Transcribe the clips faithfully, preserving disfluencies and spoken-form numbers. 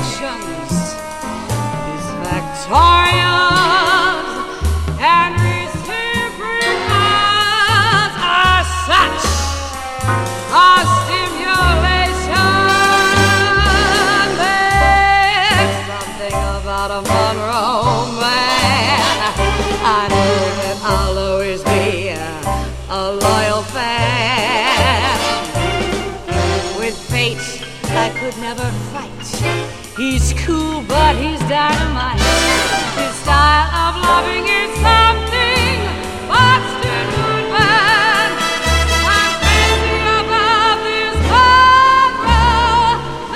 nations is victorious, and reciprocals are such a stimulation. There's something about a Monroe man. I know that I'll always be a, a loyal fan. With fate I could never fight. He's cool, but he's dynamite. His style of loving is something Boston would ban. I'm crazy about this Monroe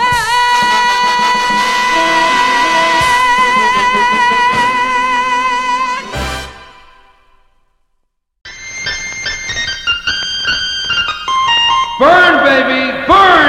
man. Burn, baby, burn!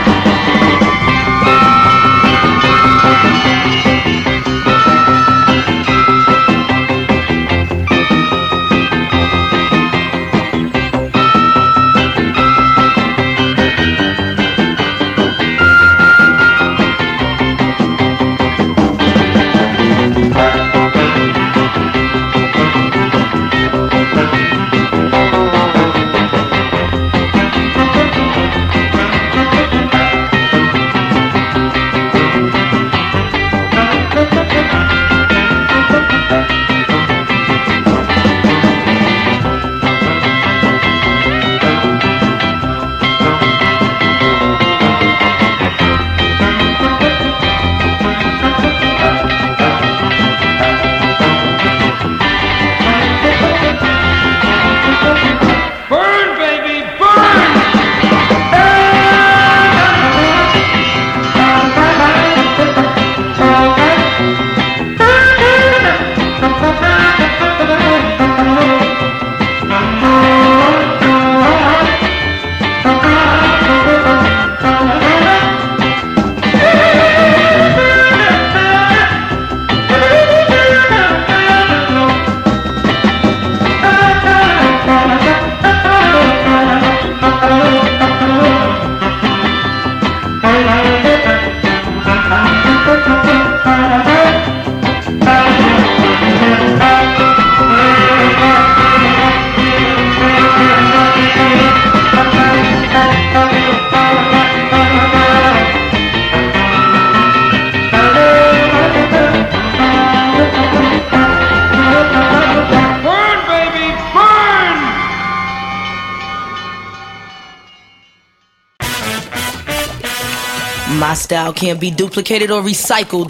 My style can't be duplicated or recycled.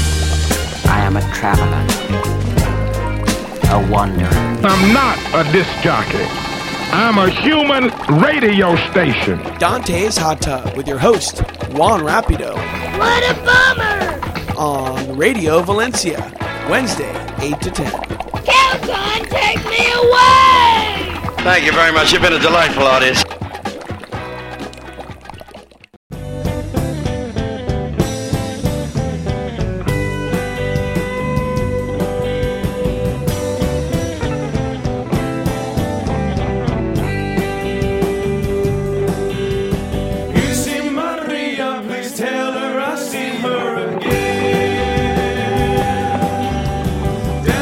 I am a traveler, a wanderer. I'm not a disc jockey. I'm a human radio station. Dante's Hot Tub with your host, Juan Rapido. What a bummer! On Radio Valencia, Wednesday, eight to ten. Calton, take me away! Thank you very much. You've been a delightful audience.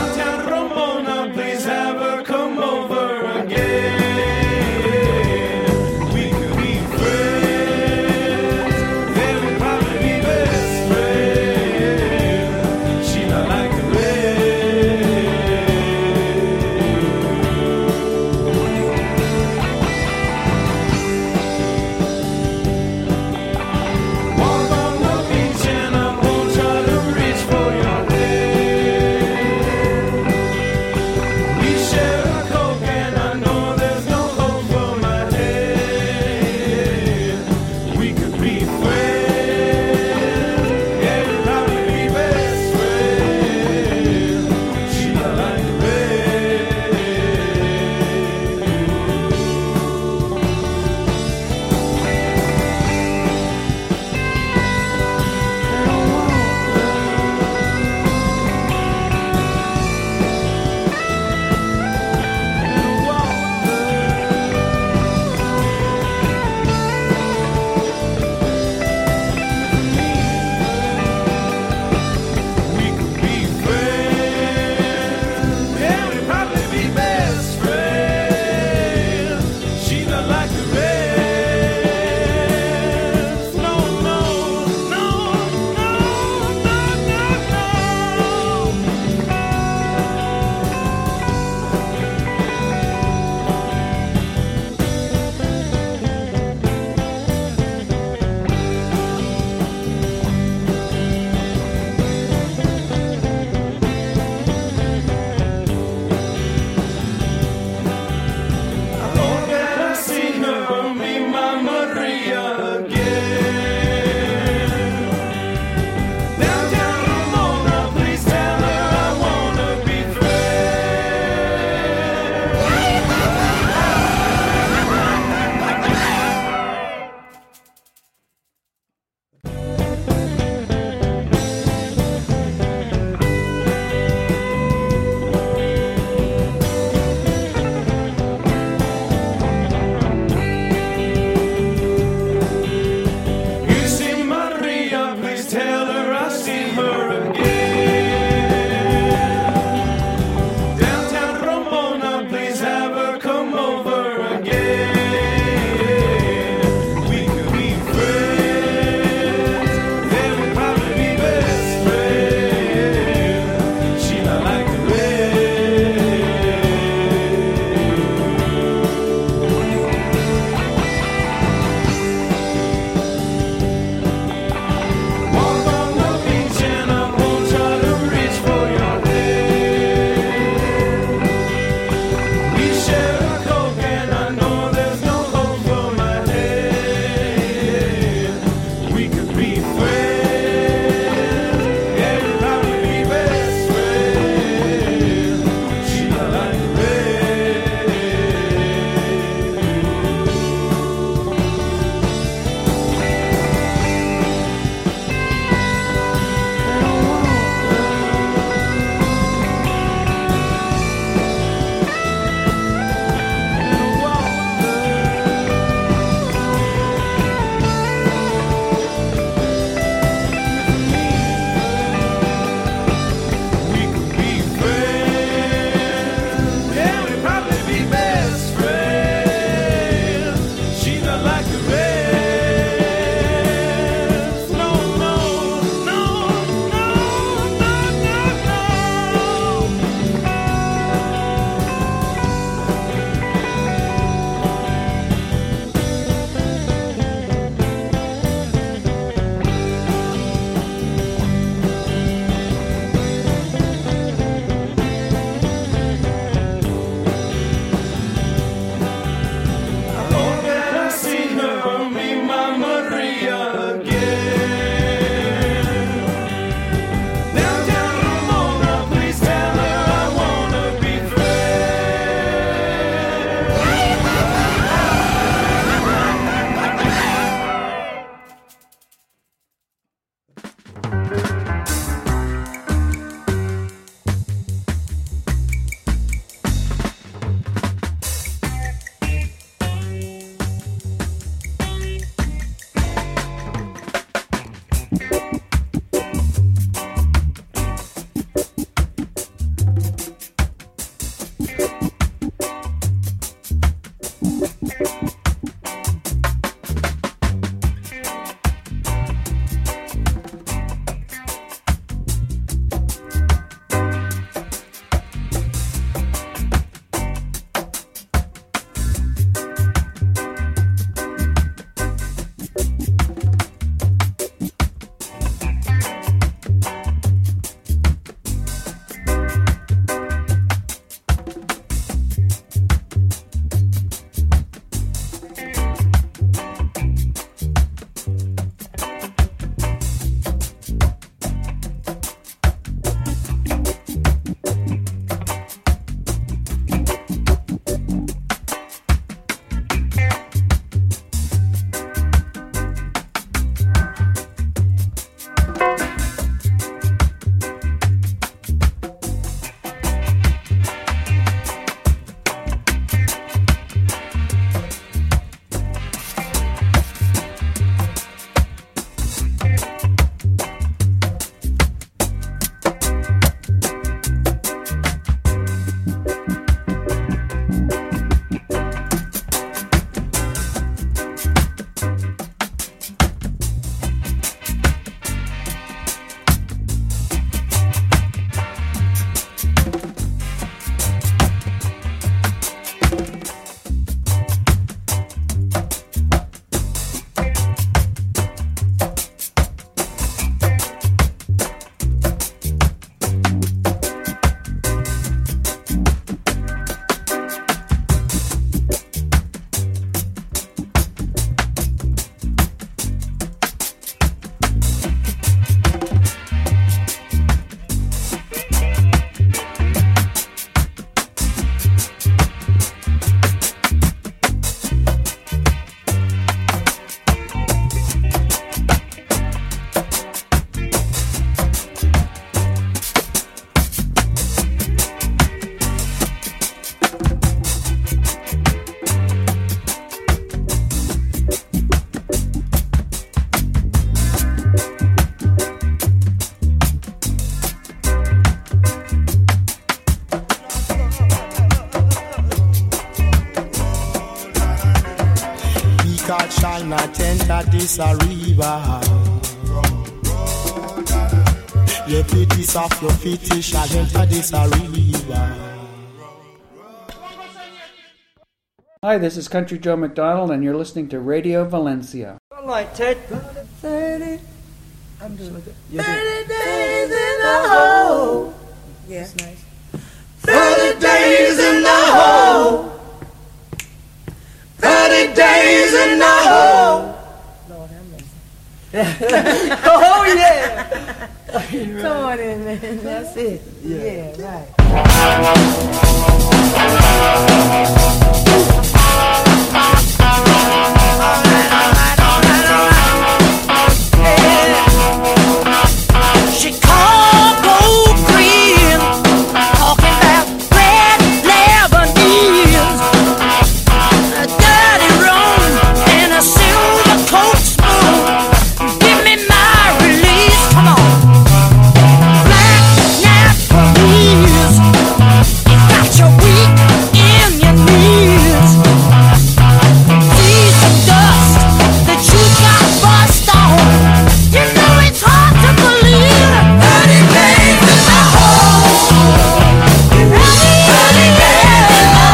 Downtown Ramona, please have her come over again. na tentadis arriba. Your feet is off your feet is a tentadis arriba. Hi, this is Country Joe McDonald, and you're listening to Radio Valencia. All right, Ted. thirty. I'm doing it. thirty days in the hole. Yeah, that's nice. thirty days in the hole. thirty days in the hole. Lord have mercy. Oh, yeah. Come on in, man. That's it. Yeah, yeah right. Chicago green, talking about red Lebanese, a dirty rum and a silver Coke spoon. Give me my release, come on. Black Nepalese, you got your weak in your knees. See some dust that you got bust on. You know it's hard to believe. thirty days in the hole. thirty days in the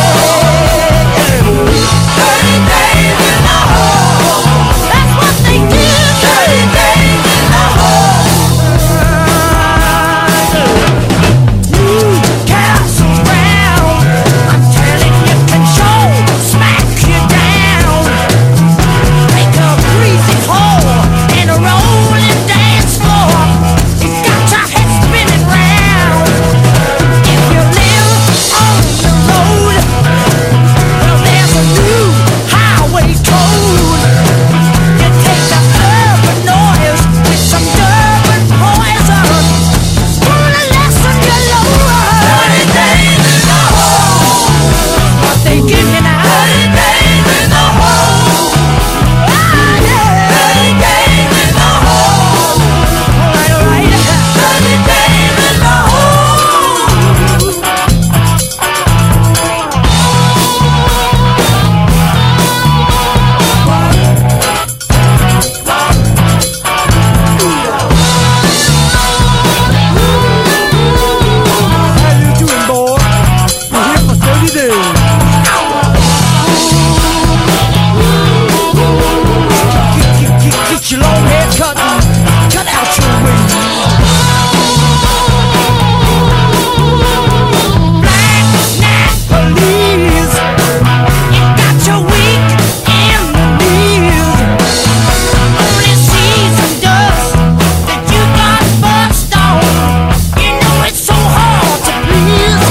hole. thirty days in the hole. That's what they did. thirty days in the hole. Newcastle round. I'm telling you, control, smack you down. Make a greasy hole in a rolling dance floor. It's got your head spinning round. If you live on the road, well, there's a new highway code. You take the urban noise with some Durban poison. Spoon a lesson you lower. thirty days in the hole. What they give you now. thirty days in the hole. Ah, yeah. thirty days in the hole. All right, all right. thirty days in the hole. How you doing, boy? We're here for thirty days. Get, get, get your long hair cut. Cut out your wings. Black Nepalese, you got your weak in the knees. Only sees some dust that you got bust on. You know it's so hard to please.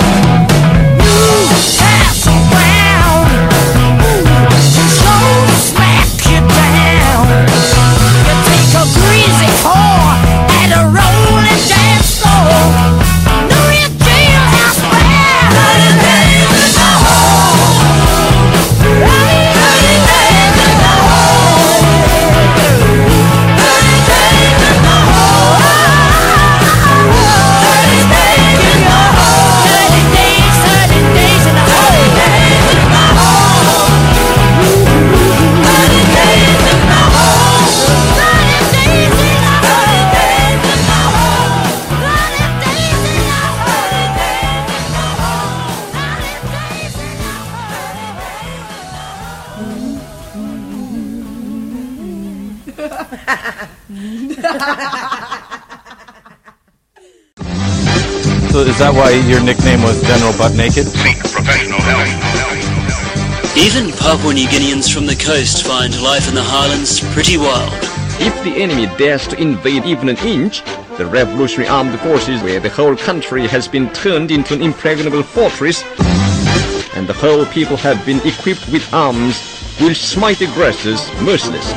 Newcastle round, control smack you down. You take a greasy whore at a rolling dance floor. Know your jailhouse bad. thirty days in the hole. thirty days in the hole. thirty days in the hole. thirty days in the hole. thirty days, thirty days in the hole. thirty days in the hole. thirty days in the hole. thirty days in the hole. thirty days in the hole. thirty days in the So is that why your nickname was General Butt Naked? Seek professional help. Even Papua New Guineans from the coast find life in the highlands pretty wild. If the enemy dares to invade even an inch, the Revolutionary Armed Forces, where the whole country has been turned into an impregnable fortress, and the whole people have been equipped with arms, will smite aggressors mercilessly.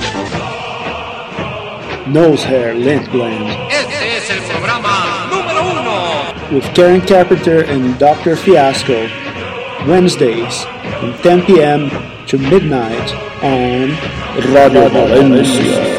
Nose hair, lint gland. Este es el programa número uno. With Karen Carpenter and Doctor Fiasco, Wednesdays from ten p.m. to midnight on Radio Valencia.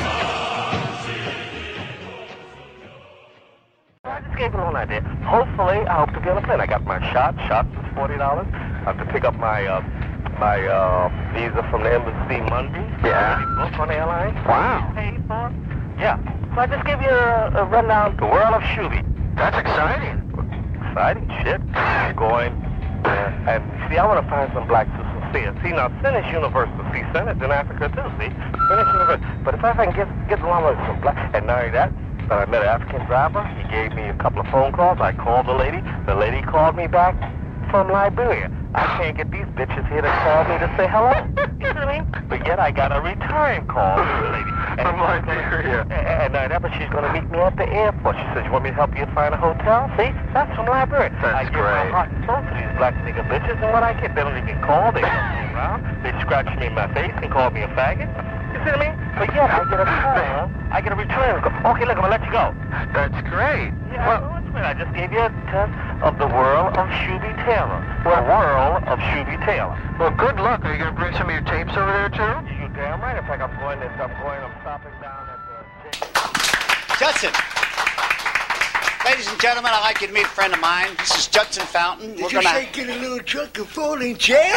I just gave it one idea. Hopefully, I hope to get a fit. I got my shot. Shot was forty dollars. I have to pick up my uh, my uh, visa from the embassy Monday. Yeah. Booked on the airline. Wow. Paid for. Yeah. So I just gave you a, a rundown. The world of Shooby. That's exciting. Exciting shit. Going. Uh, and see, I want to find some blacks who sincere. See, now, Sin is universal. See, Sin is in Africa, too, see? Sin is universal. But if I can get, get along with some blacks, and not only that, but I met an African driver. He gave me a couple of phone calls. I called the lady. The lady called me back from Liberia. I can't get these bitches here to call me to say hello. You know what I mean? But yet I got a return call from the lady. From Liberia. And, and, and, but she's going to meet me at the airport. She said, you want me to help you find a hotel? See? That's from Liberia. That's I give great. my heart and soul to these black nigga bitches, and what I get, they don't even call. They don't me around. They scratch me in my face and call me a faggot. You see what I mean? But yet I get a call. I get a return. Okay, look, I'm going to let you go. That's great. Yeah, well, I just gave you a test of the world of Shooby Taylor. The world of Shooby Taylor. Well, good luck. Are you going to bring some of your tapes over there, too? You damn right. In fact, I'm going, I'm going, I'm stopping down at the... Judson. Ladies and gentlemen, I'd like you to meet a friend of mine. This is Judson Fountain. Did We're you gonna... say get a little truck and folding chair?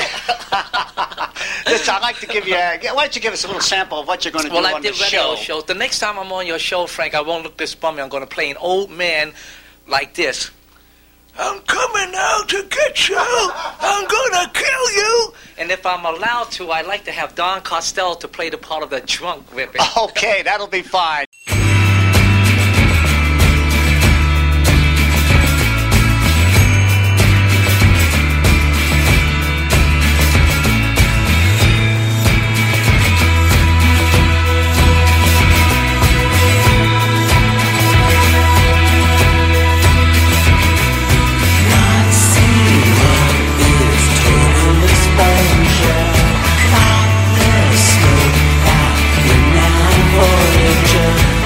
Listen, I'd like to give you a... Why don't you give us a little sample of what you're going to well, do I on the did radio show? shows. The next time I'm on your show, Frank, I won't look this bummy. I'm going to play an old man like this. I'm coming out to get you. I'm going to kill you. And if I'm allowed to, I'd like to have Don Costello to play the part of the drunk whipping. Okay, that'll be fine. Voyager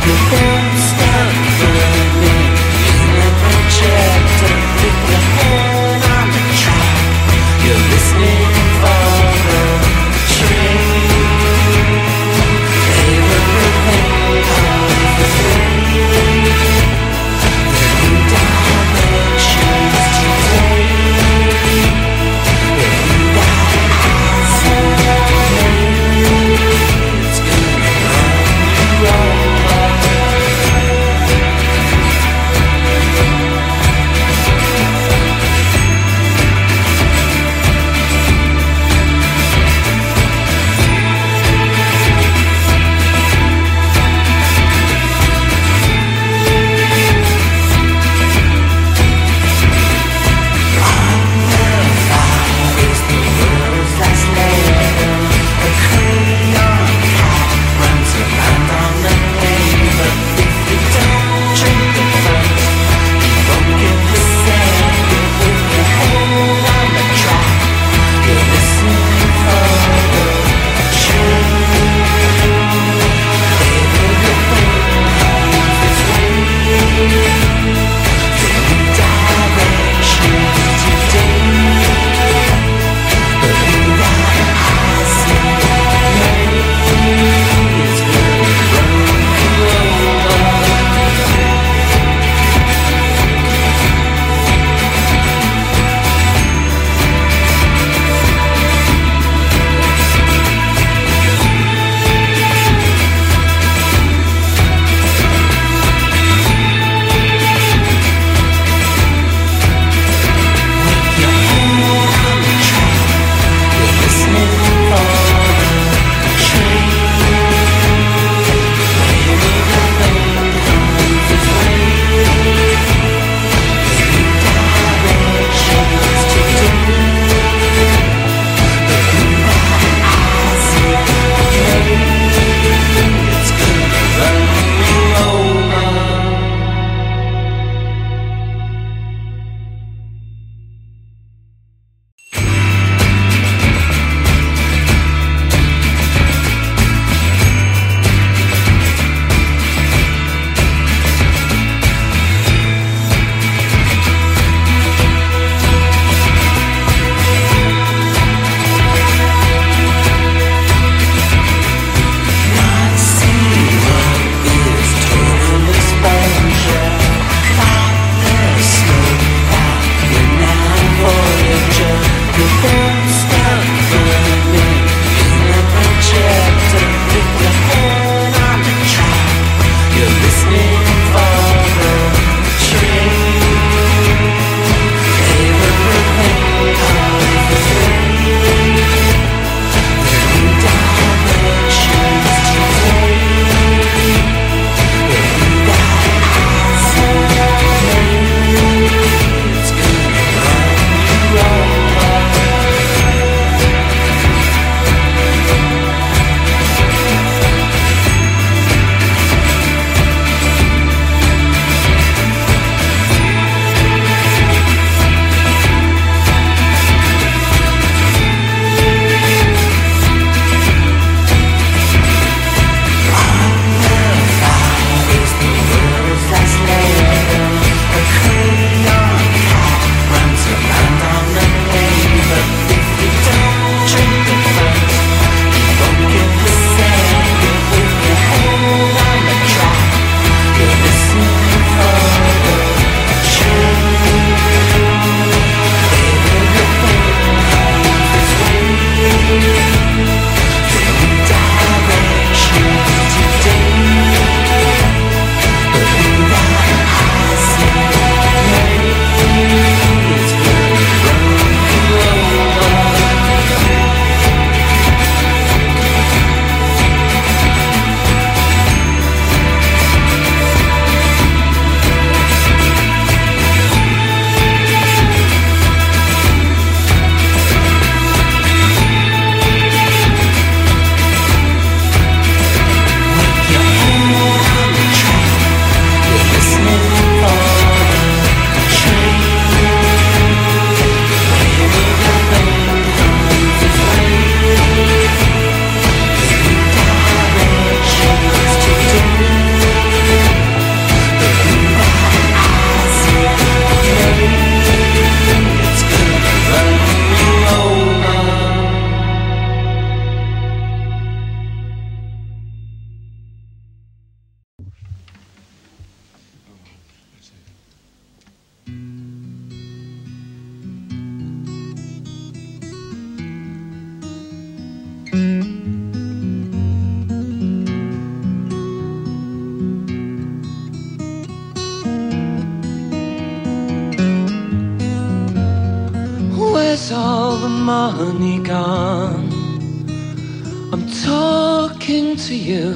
Where's all the money gone? I'm talking to you.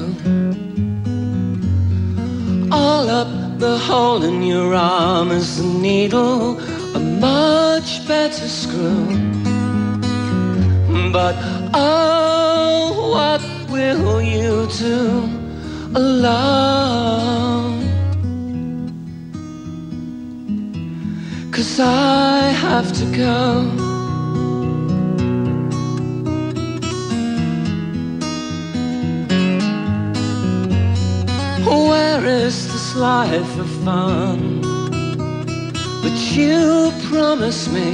All up the hole in your arm is the needle, a much better screw. But oh, what will you do alone? 'Cause I have to go. Where is this life of fun that you promised me?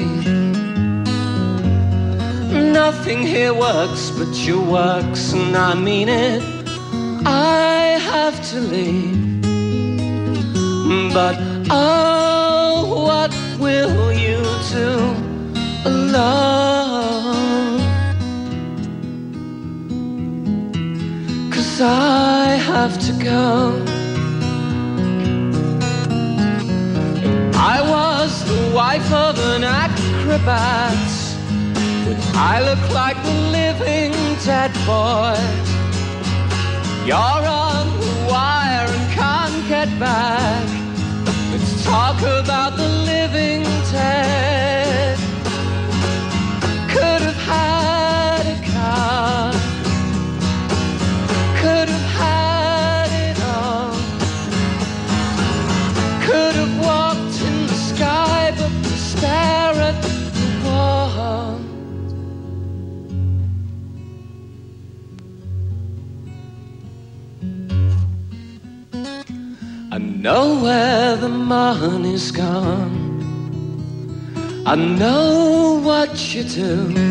Nothing here works but your works, and I mean it. I have to leave. But oh, what will you do alone? 'Cause I have to go. I was the wife of an acrobat. I look like the living dead boy. You're on the wire and can't get back. Let's talk about the living dead. Could have had a car, could have had it all, could have walked in the sky, but we stare at the wall. I know where the money's gone. I know what you do.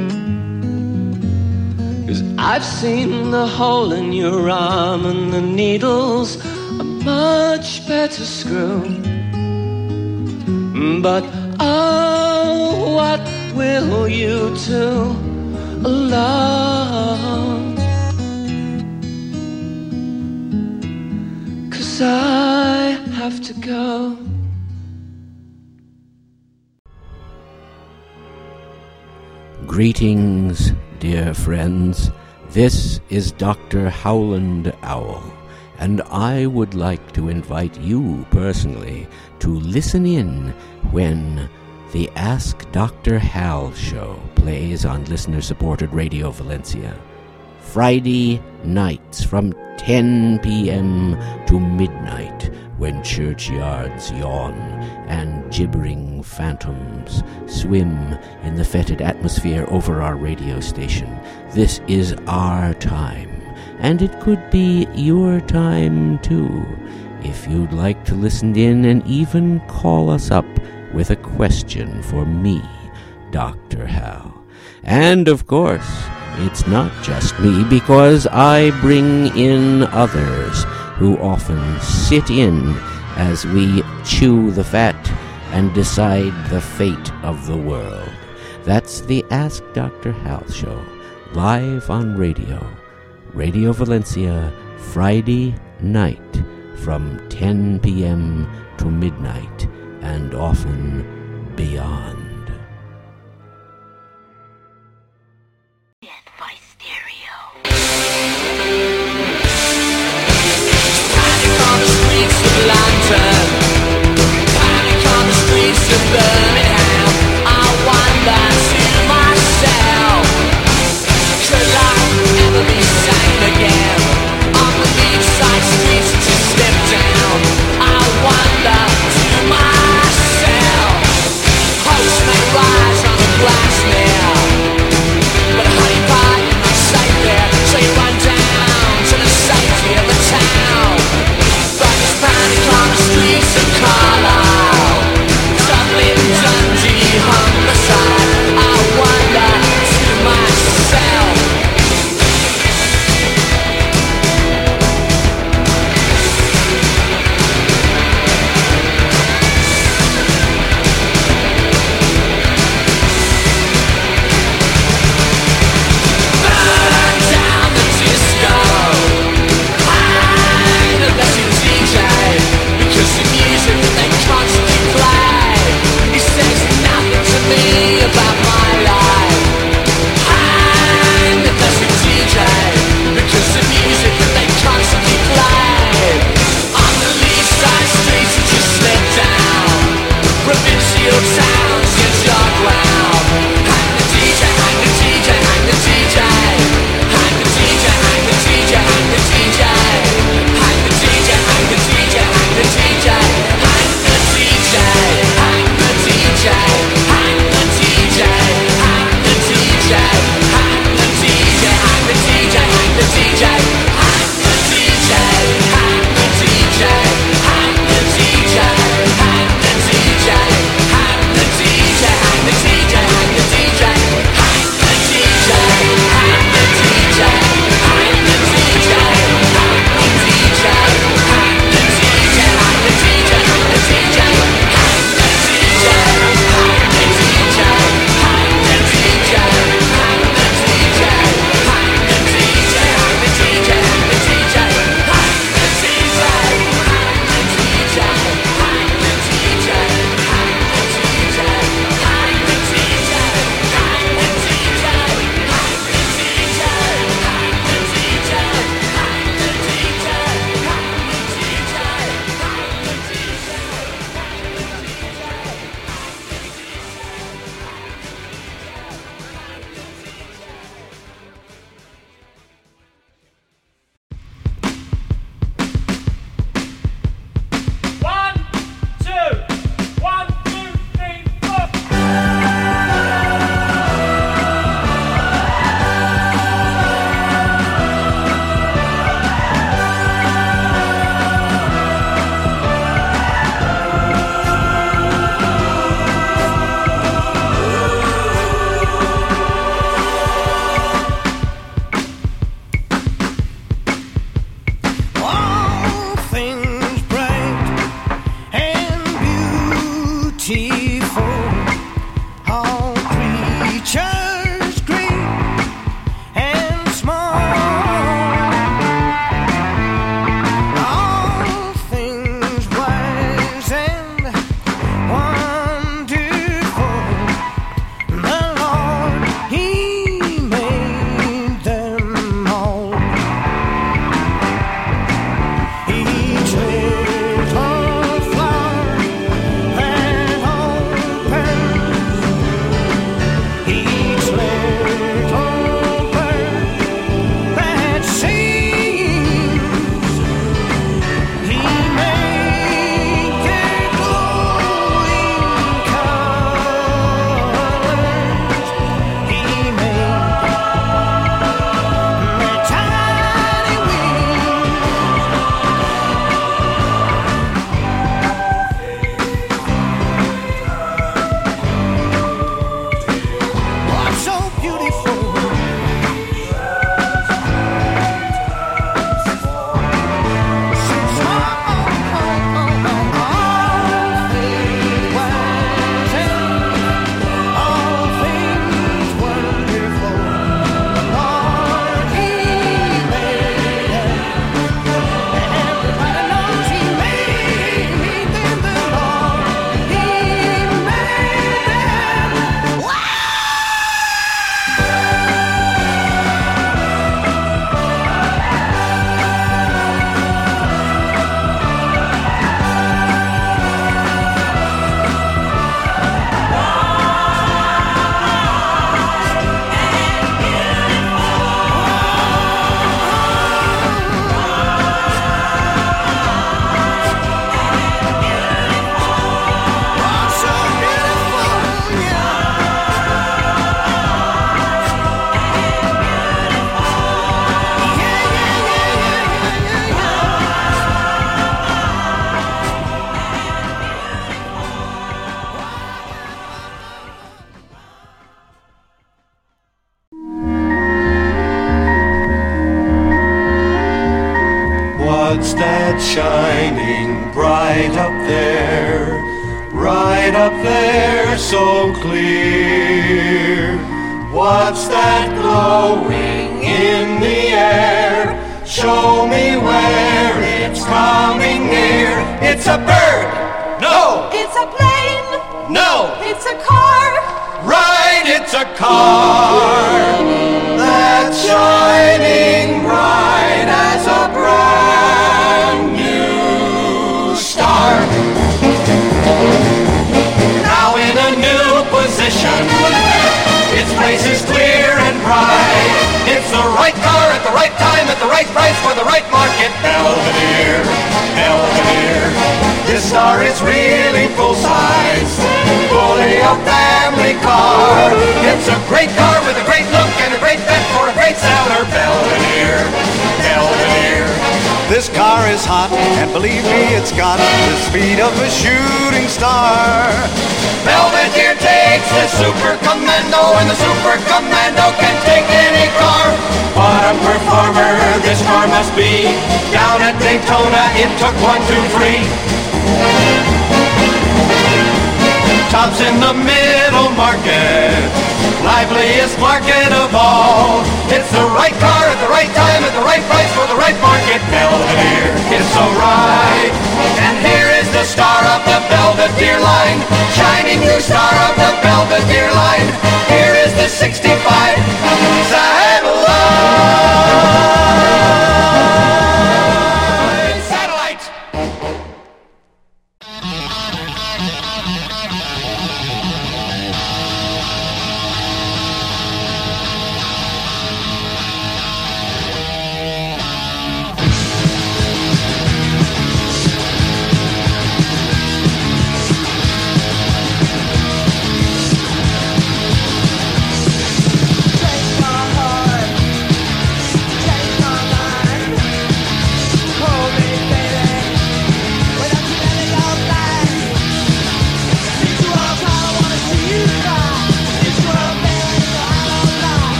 'Cause I've seen the hole in your arm, and the needle's a much better screw. But oh, what will you do alone? 'Cause I have to go. Greetings, dear friends. This is Doctor Howland Owl, and I would like to invite you personally to listen in when the Ask Doctor Hal show plays on listener-supported Radio Valencia. Friday nights from ten p.m. to midnight, when churchyards yawn and gibbering phantoms swim in the fetid atmosphere over our radio station. This is our time, and it could be your time too, if you'd like to listen in and even call us up with a question for me, Doctor Hal. And of course, it's not just me, because I bring in others who often sit in as we chew the fat and decide the fate of the world. That's the Ask Doctor Hal show, live on radio. Radio Valencia, Friday night from ten p.m. to midnight, and often beyond. London, panic on the streets of Birmingham. I wonder to myself, could life ever be sane again? On the beachside streets to slip down, I wonder that's shining bright up there, right up there so clear. What's that glowing in the air? Show me where it's coming near. It's a bird. No. It's a plane. No. It's a car. Right, it's a car that's shining bright as a brand new star. Now in a new position, its place is clear and bright. It's the right car at the right time at the right price for the right market. Belvedere, Belvedere. This star is really full size, fully a family car. It's a great car with a great look and a great bet for a great seller. Belvedere, Belvedere. This car is hot, and believe me, it's got the speed of a shooting star. Belvedere takes the Super Commando, and the Super Commando can take any car. What a performer this car must be. Down at Daytona, it took one, two, three. Tops in the middle market, liveliest market of all. It's the right car at the right time at the right price for the right market. Belvedere is so right. And here is the star of the Belvedere line, shining new star of the Belvedere line. Here is the sixty-five satellite. Satellite.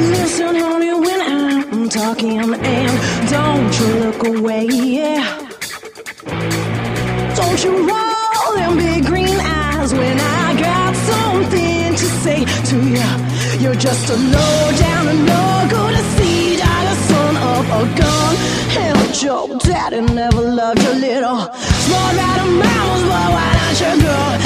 Listen, honey, when I'm talking, and don't you look away, yeah. Don't you roll them big green eyes when I got something to say to you. You're just a low down and no good a seed, a son of a gun. Hell, Joe, daddy never loved you little. Small rat of mammals, but why don't you go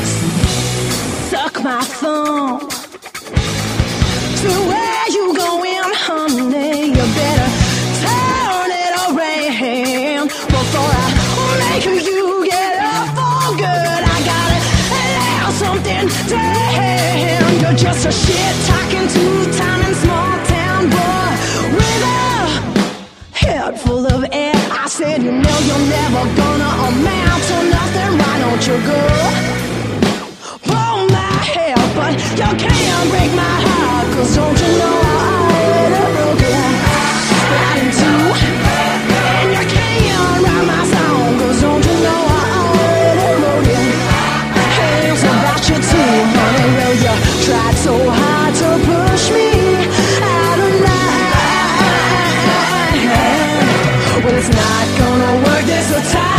suck my thumb? So where you going, honey? You better turn it around before I make you get up for good. I gotta allow something down. You're just a shit-talking two-time and small-town boy with a head full of air. I said, you know you're never gonna amount to nothing. Why don't you go pull my hair? But you can't break my heart, 'cause don't you know I already broke it right in two. And you can't write my song, 'cause don't you know I already wrote it. Hey, it's about you too, honey. Well, you tried so hard to push me out of line. Well, it's not gonna work this time.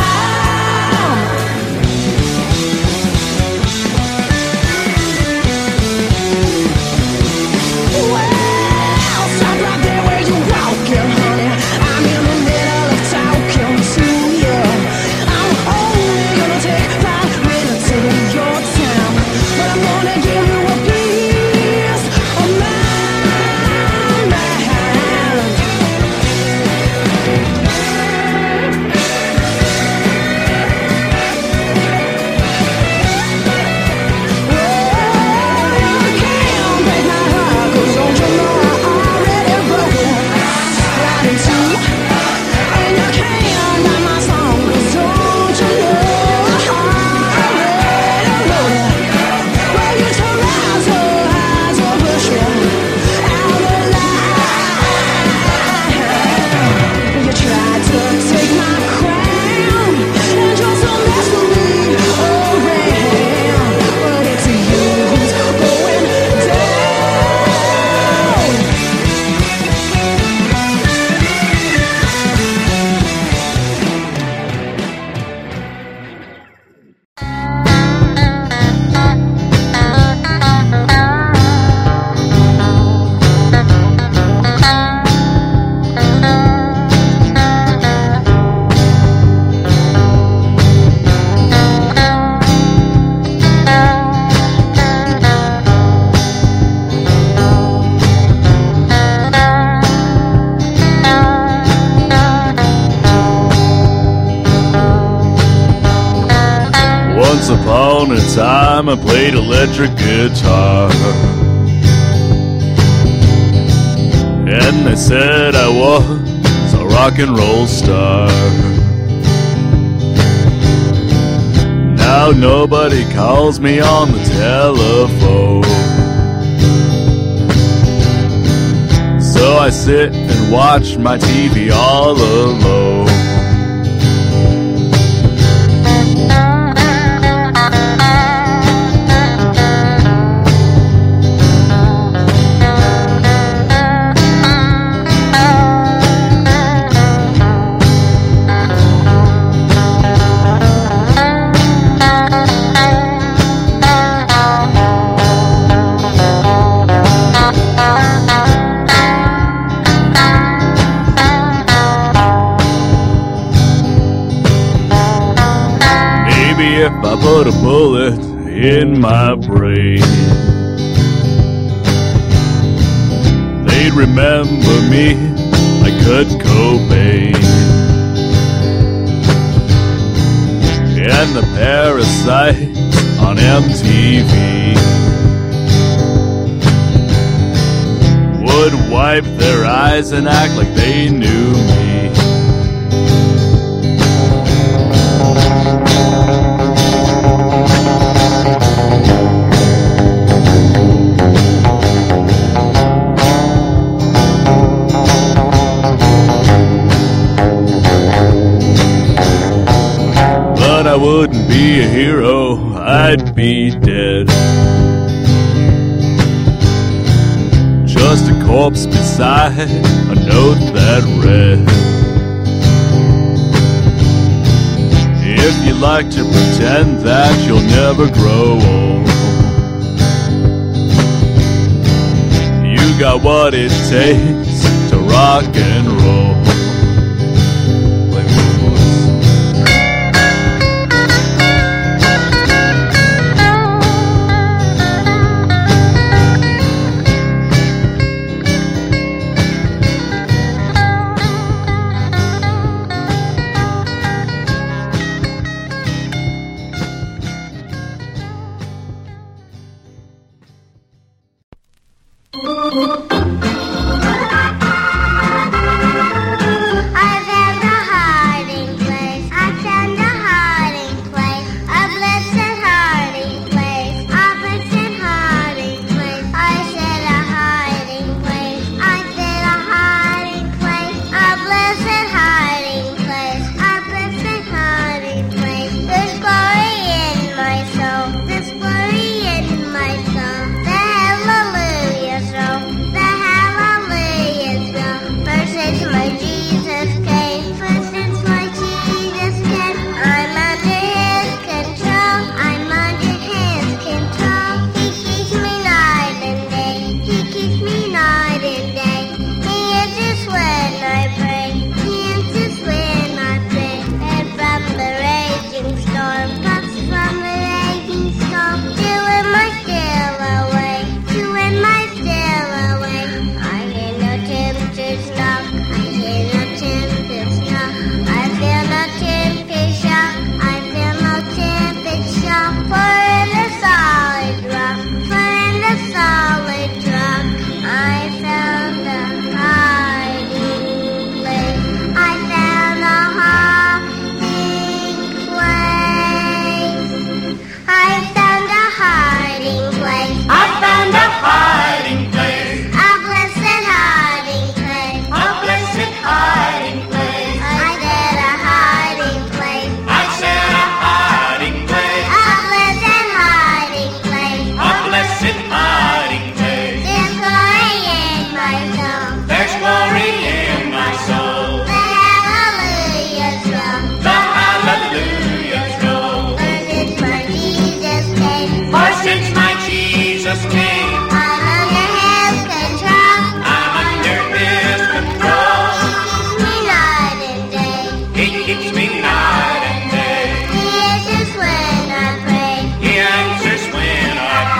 Upon a time I played electric guitar, and they said I was a rock and roll star. Now nobody calls me on the telephone, so I sit and watch my T V all alone. If I put a bullet in my brain, they'd remember me like Kurt Cobain. And the parasites on M T V would wipe their eyes and act like they knew me. I wouldn't be a hero, I'd be dead. Just a corpse corpse beside a note that read, if you like to pretend that you'll never grow old, you got what it takes to rock and roll.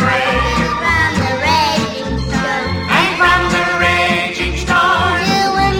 From the raging storm, you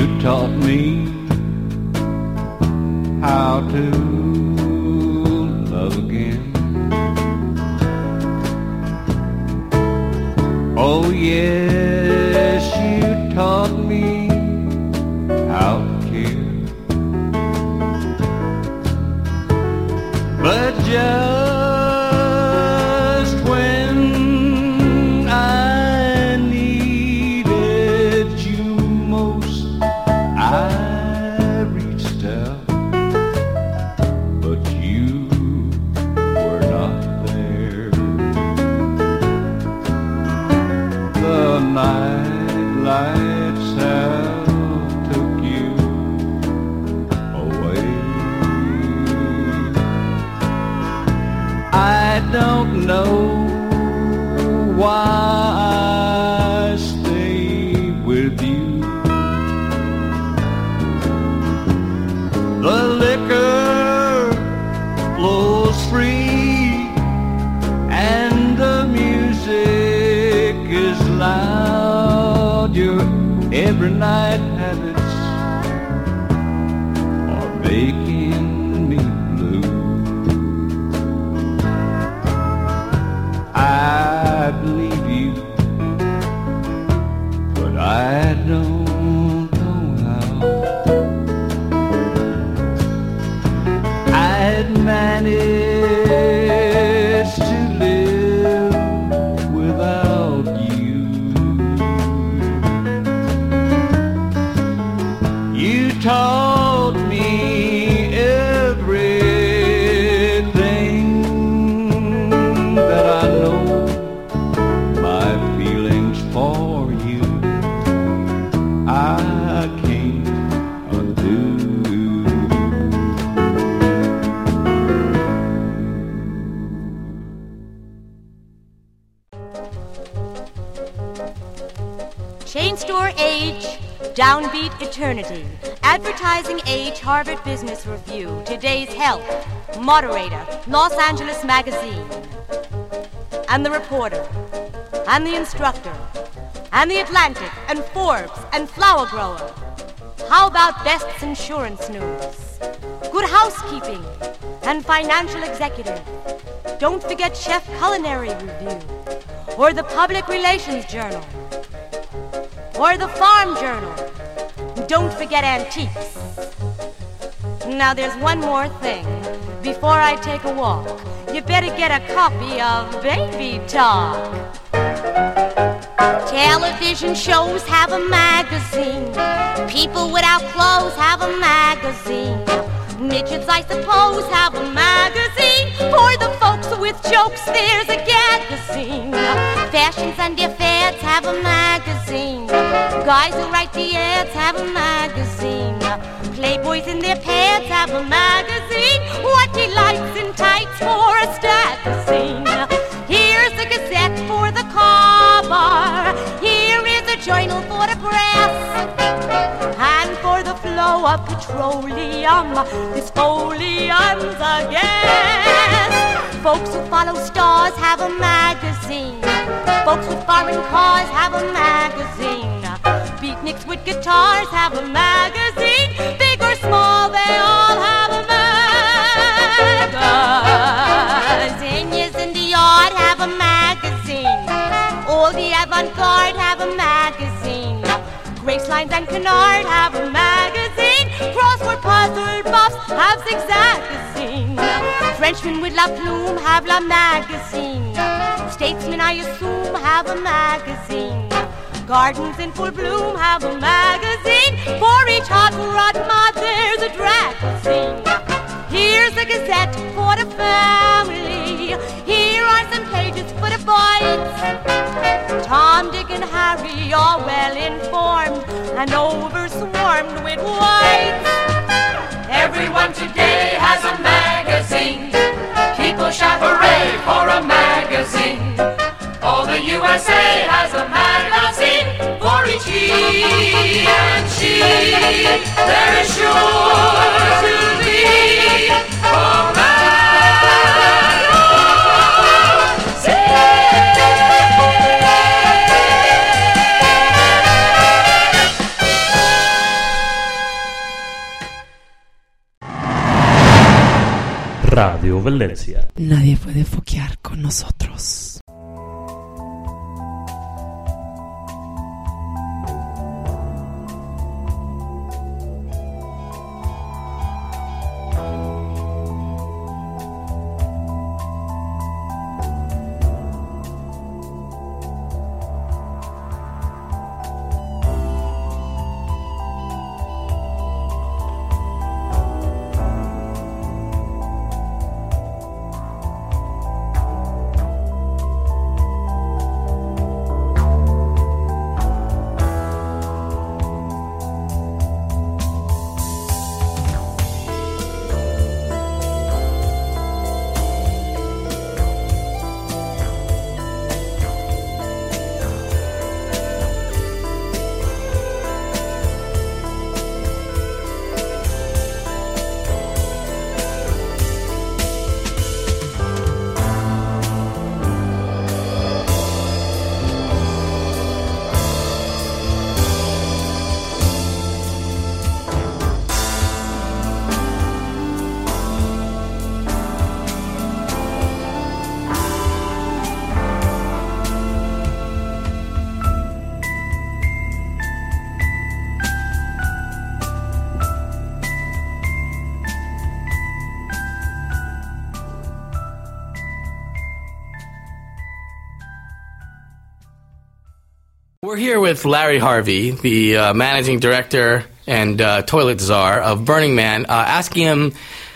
You taught me how to love again. Oh yes, you taught me how to care. But just when I needed you most, I reached out, but you were not there. The night lights have took you away. I don't know why I stay with you. The liquor flows free and the music is loud. Your every night habits are making me blue. I'd leave you, but I don't know how. I'd manage to live without you. You taught me everything that I know. My feelings for you I can't undo. Chain Store Age, Downbeat Eternity, Advertising Age, Harvard Business Review, Today's Health, Moderator, Los Angeles Magazine, and The Reporter, and The Instructor, and The Atlantic, and Forbes, and Flower Grower. How about Best's Insurance News, Good Housekeeping, and Financial Executive? Don't forget Chef Culinary Review, or the Public Relations Journal, or the Farm Journal. Don't forget Antiques. Now there's one more thing. Before I take a walk, you better get a copy of Baby Talk. Television shows have a magazine. People without clothes have a magazine. Midgets, I suppose, have a magazine. For the folks with jokes, there's a magazine. Fashions and their fads have a magazine. Guys who write the ads have a magazine. Playboys in their pants have a magazine. What delights in tights for a stagazine. Here's a gazette for the car bar. Here is a journal for the press. And for the flow of petroleum, this folium's a guess. Folks who follow stars have a magazine. Folks with foreign cars have a magazine. Beatniks with guitars have a magazine. Big or small, they all have a magazine. Zinnias in the yard have a magazine. All the avant-garde have a magazine. Gracelines and Canard have a magazine. Crossword puzzle buffs have Zigzagazine. Frenchmen with La Plume have La Magazine. Statesmen, I assume, have a magazine. Gardens in full bloom have a magazine. For each hot rod mod there's a drag-scene. Here's a gazette for the family. Here are some pages for the boys. Tom, Dick, and Harry are well informed and overswarmed with whites. Everyone today has a magazine. People shout hooray for a magazine. All the U S A has a magazine. For each he and she, there is sure to be a magazine. Radio Valencia. Nadie puede foquear con nosotros. We're here with Larry Harvey, the uh, managing director and uh, toilet czar of Burning Man, uh, asking him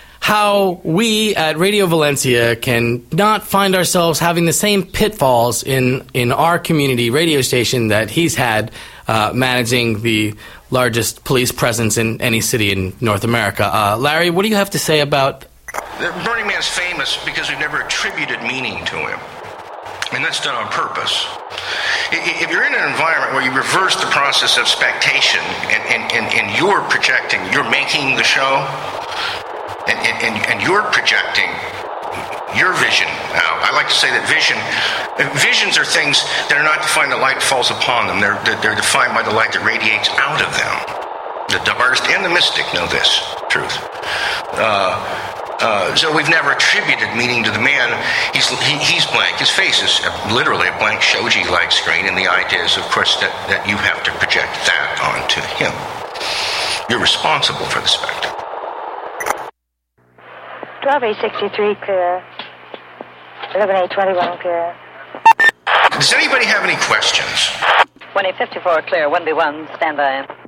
how we at Radio Valencia can not find ourselves having the same pitfalls in, in our community radio station that he's had uh, managing the largest police presence in any city in North America. Uh, Larry, what do you have to say about... Burning Man's famous because we've never attributed meaning to him. And that's done on purpose. If you're in an environment where you reverse the process of spectation and, and, and, and you're projecting, you're making the show, and, and, and you're projecting your vision out. I like to say that vision, visions are things that are not defined the light falls upon them. They're, they're defined by the light that radiates out of them. The artist and the mystic know this truth. Uh, Uh, so we've never attributed meaning to the man. He's he, he's blank. His face is literally a blank shoji-like screen, and the idea is, of course, that, that you have to project that onto him. You're responsible for the spectacle. twelve A sixty-three clear. eleven A twenty-one clear. Does anybody have any questions? one A fifty-four clear. one B one, stand by.